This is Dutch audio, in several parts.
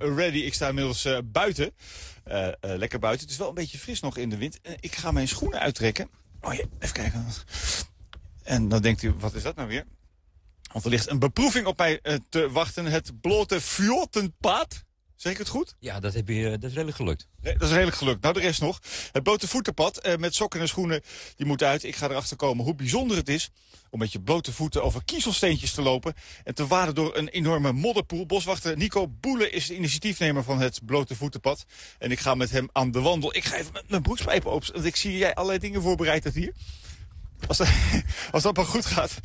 ready. Ik sta inmiddels buiten. Lekker buiten. Het is wel een beetje fris nog in de wind. Ik ga mijn schoenen uittrekken. Oh ja, even kijken. En dan denkt u, wat is dat nou weer? Want er ligt een beproeving op mij te wachten. Het blote Fjortenpad. Zeg ik het goed? Ja, dat is redelijk gelukt. Nee, dat is redelijk gelukt. Nou, de rest nog. Het blote voetenpad met sokken en schoenen, die moet uit. Ik ga erachter komen hoe bijzonder het is om met je blote voeten over kiezelsteentjes te lopen en te waden door een enorme modderpoel. Boswachter Nico Boele is de initiatiefnemer van het blote voetenpad. En ik ga met hem aan de wandel. Ik ga even met mijn broekspijpen op, want ik zie jij allerlei dingen voorbereid hebt hier. Als dat maar goed gaat.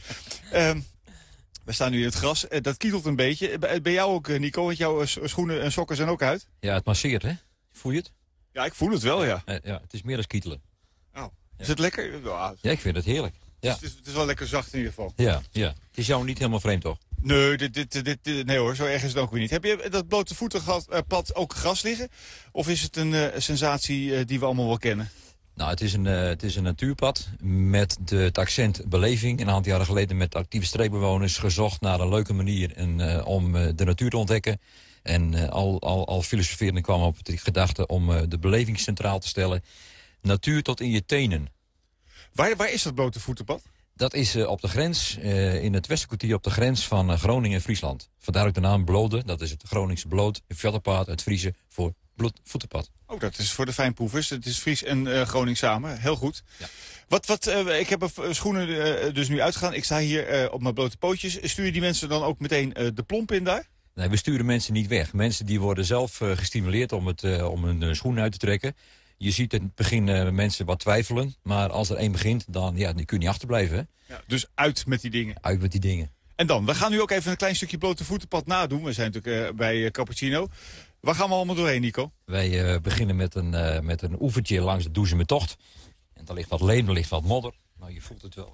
We staan nu in het gras. Dat kietelt een beetje. Bij jou ook, Nico, want jouw schoenen en sokken zijn ook uit. Ja, het masseert, hè? Voel je het? Ja, ik voel het wel, ja. Ja, het is meer dan kietelen. Oh. Is het lekker? Ja, ik vind het heerlijk. Ja. Het is wel lekker zacht in ieder geval. Ja. Het is jou niet helemaal vreemd, toch? Nee, nee hoor, zo erg is het ook weer niet. Heb je dat blote voetenpad ook gras liggen? Of is het een sensatie die we allemaal wel kennen? Nou, het is een natuurpad met het accent beleving. Een aantal jaren geleden met actieve streekbewoners gezocht naar een leuke manier om de natuur te ontdekken. En al filosoferend kwam op de gedachte om de beleving centraal te stellen. Natuur tot in je tenen. Waar is dat blote voetenpad? Dat is op de grens, in het Westerkwartier op de grens van Groningen en Friesland. Vandaar ook de naam Blode, dat is het Groningse bloot, het Fjortenpad, het Friese voor voetenpad. Oh, dat is voor de fijnproevers. Het is Fries en Groningen samen. Heel goed. Ja. Ik heb schoenen dus nu uitgegaan. Ik sta hier op mijn blote pootjes. Stuur je die mensen dan ook meteen de plomp in daar? Nee, we sturen mensen niet weg. Mensen die worden zelf gestimuleerd om hun schoenen uit te trekken. Je ziet in het begin mensen wat twijfelen. Maar als er één begint, dan kun je niet achterblijven. Hè? Ja, dus uit met die dingen. Uit met die dingen. En dan, we gaan nu ook even een klein stukje blote voetenpad nadoen. We zijn natuurlijk bij Cappuccino. Waar gaan we allemaal doorheen, Nico? Wij beginnen met een oevertje langs de Doezemertocht. En daar ligt wat leem, daar ligt wat modder. Nou, je voelt het wel.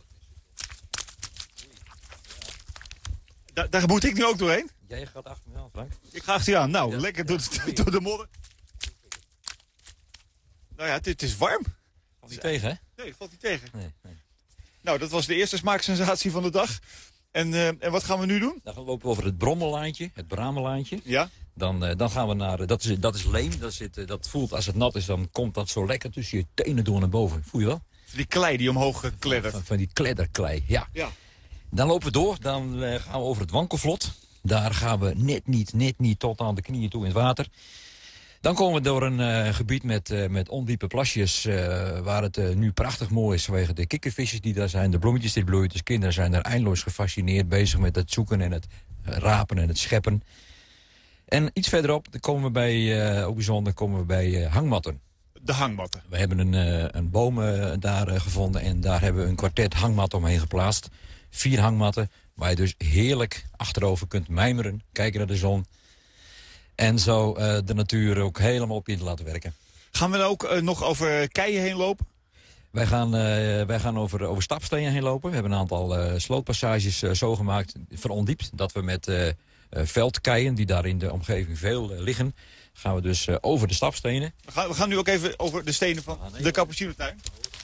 Daar moet ik nu ook doorheen? Jij gaat achter me aan, Frank. Ik ga achter je aan. Nou, lekker door de modder. Nou ja, het is warm. Valt niet tegen, hè? Nee, dat valt niet tegen. Nee. Nou, dat was de eerste smaaksensatie van de dag. En wat gaan we nu doen? Dan lopen we over het Brommelaantje, het Bramelaantje. Ja. Dan gaan we naar... Dat is leem. Dat voelt, als het nat is, dan komt dat zo lekker tussen je tenen door naar boven. Voel je wel? Die klei die omhoog kleddert. Van die kledderklei, ja. Dan lopen we door. Dan gaan we over het Wankelvlot. Daar gaan we net niet tot aan de knieën toe in het water. Dan komen we door een gebied met ondiepe plasjes... waar het nu prachtig mooi is vanwege de kikkervisjes die daar zijn... de bloemetjes die bloeien. Dus kinderen zijn daar eindeloos gefascineerd bezig met het zoeken... en het rapen en het scheppen. En iets verderop komen we bij hangmatten. De hangmatten. We hebben een boom daar gevonden en daar hebben we een kwartet hangmatten omheen geplaatst. 4 hangmatten, waar je dus heerlijk achterover kunt mijmeren, kijken naar de zon... En zo de natuur ook helemaal op je te laten werken. Gaan we ook nog over keien heen lopen? Wij gaan over stapstenen heen lopen. We hebben een aantal slootpassages zo gemaakt, verondiept... dat we met veldkeien, die daar in de omgeving veel liggen... gaan we dus over de stapstenen. We gaan nu ook even over de stenen van de Cappuccino-tuin.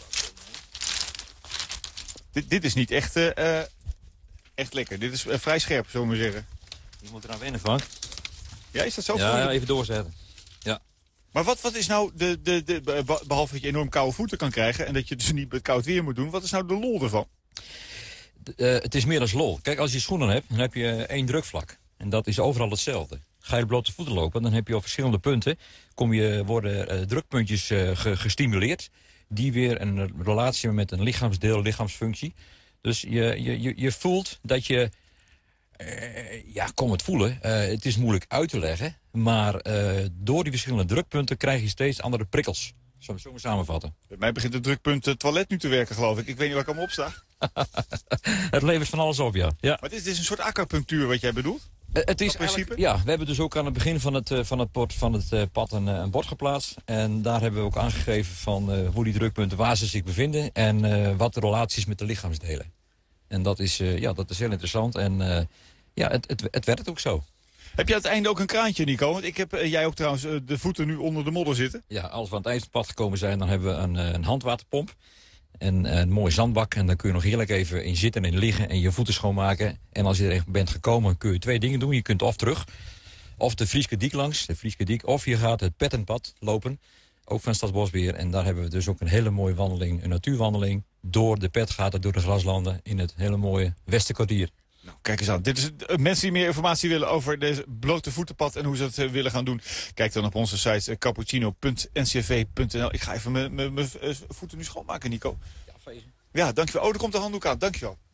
Dit is niet echt lekker. Dit is vrij scherp, zullen we maar zeggen. Je moet eraan wennen, Frank. Ja, is dat zo? Ja, even doorzetten. Ja. Maar wat is nou, behalve dat je enorm koude voeten kan krijgen... en dat je dus niet met koud weer moet doen... wat is nou de lol ervan? Het is meer dan lol. Kijk, als je schoenen hebt, dan heb je 1 drukvlak. En dat is overal hetzelfde. Ga je op blote voeten lopen, dan heb je op verschillende punten... worden drukpuntjes gestimuleerd... die weer een relatie hebben met een lichaamsdeel, lichaamsfunctie. Dus je voelt dat je... kom het voelen. Het is moeilijk uit te leggen. Maar door die verschillende drukpunten krijg je steeds andere prikkels. Zullen we zo maar samenvatten? Bij mij begint het drukpunt toilet nu te werken, geloof ik. Ik weet niet waar ik allemaal op sta. Het levert van alles op, ja. Maar dit is een soort acupunctuur wat jij bedoelt? Het is principe? Ja, we hebben dus ook aan het begin van het pad een bord geplaatst. En daar hebben we ook aangegeven van hoe die drukpunten, waar ze zich bevinden... en wat de relatie is met de lichaamsdelen. En dat is heel interessant. En het werkt ook zo. Heb je aan het einde ook een kraantje, Nico? Want jij ook trouwens de voeten nu onder de modder zitten. Ja, als we aan het eind van het pad gekomen zijn, dan hebben we een handwaterpomp. En een mooie zandbak. En dan kun je nog heerlijk even in zitten en liggen en je voeten schoonmaken. En als je er bent gekomen, kun je 2 dingen doen. Je kunt of terug Of de Frieske Diek langs, de Frieske Diek. Of je gaat het Pettenpad lopen, ook van Staatsbosbeheer. En daar hebben we dus ook een hele mooie wandeling, een natuurwandeling. Door de Pet gaat het door de graslanden in het hele mooie Westerkwartier. Nou, kijk eens aan. Dit is mensen die meer informatie willen over deze blote voetenpad en hoe ze het willen gaan doen. Kijk dan op onze site cappuccino.ncv.nl. Ik ga even mijn voeten nu schoonmaken, Nico. Ja, feest. Ja, dankjewel. Oh, er komt de handdoek aan. Dankjewel.